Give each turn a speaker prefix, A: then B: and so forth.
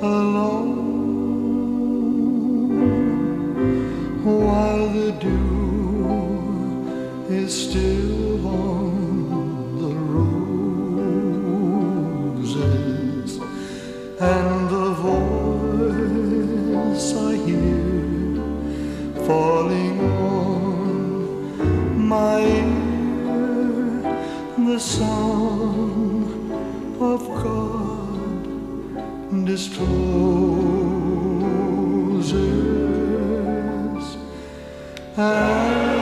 A: alone while the dew is still on the roses, and the voice I hear falling on my ear, the song of God discloses.